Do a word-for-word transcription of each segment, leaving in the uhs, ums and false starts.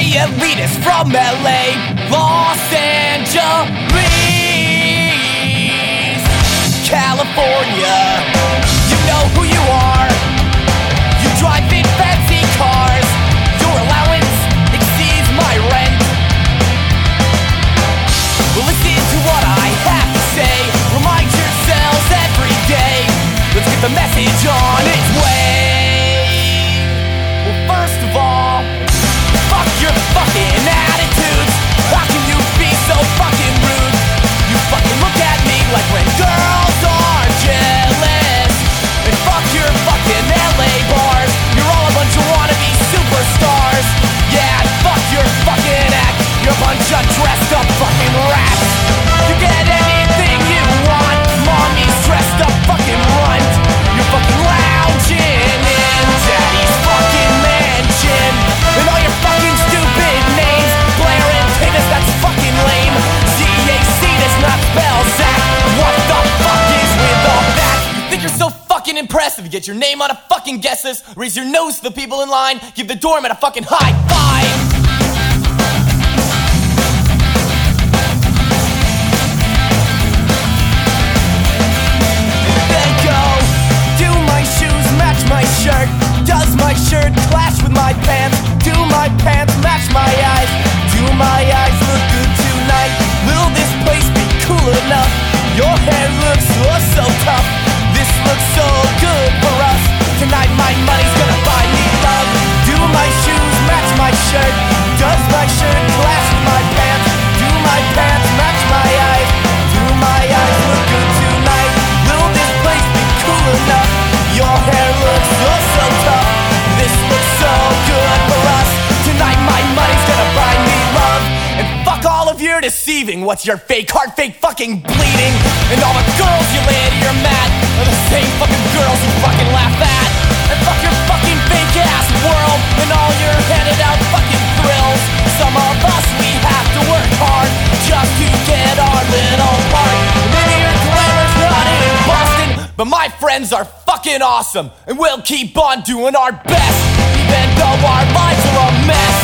elitist from L A, Los Angeles, California. You know who you are. You drive in fancy cars. Your allowance exceeds my rent. Well, listen to what I have to say. Remind yourselves every day. Let's get the message on its way. Well, first of all, fuck your fucking attitudes. How can you be so fucking rude? You fucking look at me like when girls are jealous. And fuck your fucking L A bars. You're all a bunch of wannabe superstars. Yeah, and fuck your fucking act. You're a bunch of dressed up fucking rats. You get anything you want. Mommy's dressed up fucking runt. You're fucking lounging in daddy's fucking mansion. And all your fucking stupid names. Blair and Tatus, that's fucking lame. Z A C does not spell Zach. What the fuck is with all that? You think you're so fucking impressive? You get your name on a fucking guest list. Raise your nose to the people in line. Give the doorman a fucking high five. My shirt, does my shirt clash with my pants? Do my pants match my eyes? Do my eyes look good tonight? Will this place be cool enough? Your hair looks oh so tough. This looks so good for us. Tonight my money's gonna buy me love. Do my shoes match my shirt? Does my shirt clash with my pants? Do my pants match my eyes? Do my eyes look good tonight? Will this place be cool enough? Your hair looks oh so tough. This looks so good for us. Tonight my money's gonna buy me love. And fuck all of your deceiving. What's your fake heart, fake fucking bleeding? And all the girls you lay to your mat are the same fucking girls you fucking laugh at. And fuck your fucking fake ass world and all your handed out fucking thrills. Some of us, we have to work hard just to get our little part. Maybe your glamour's not in Boston, but my friends are fucking awesome, and we'll keep on doing our best, even though our lives are a mess.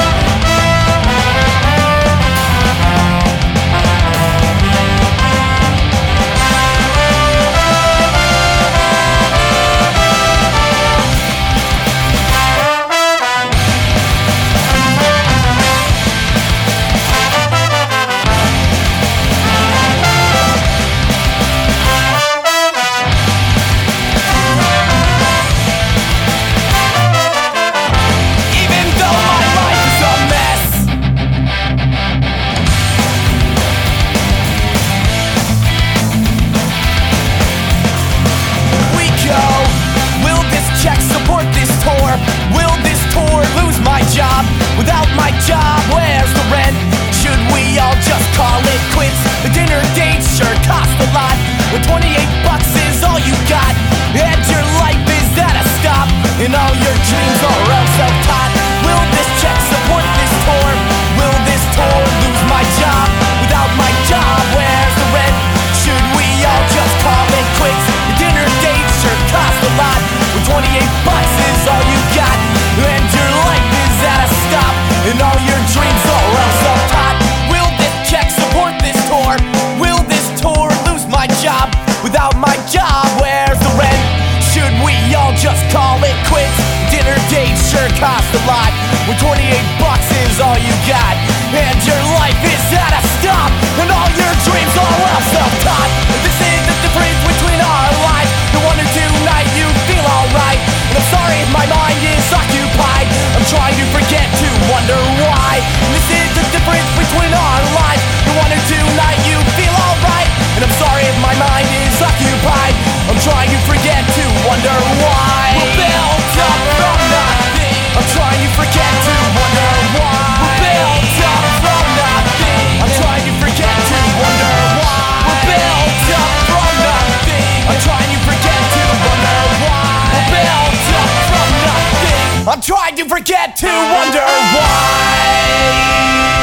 Without my job, where's the rent? Should we all just call it quits? The dinner dates sure cost a lot. When twenty-eight bucks is all you got, and your life is at a stop, and all your dreams are else self-taught. Will this check support this tour? Will this tour lose my job? Without my job, where's the rent? Should we all just call it quits? The dinner dates sure cost a lot. When twenty-eight bucks is all you got, and your life is at a stop, and all your dreams are else self-taught. Will this check support this tour? Will this tour lose my job? Without my job, where's the rent? Should we all just call it quits? Dinner dates sure cost a lot. When twenty-eight bucks is all you got, and your life is at a stop, and all your dreams are well self-taught. This is the difference between our lives. The one or two night you feel alright, and I'm sorry if my mind is occupied. I'm trying to forget to wonder why. And this is the difference between our lives. The one or two night you feel alright, and I'm sorry if my mind is occupied. I'm trying to forget to wonder why. We're built up from nothing. I'm trying to forget to wonder why. We're built up from nothing. I'm trying to forget to wonder why. We're built up from nothing. I'm trying to forget to wonder why. We're built up from nothing. I'm trying to forget to wonder why.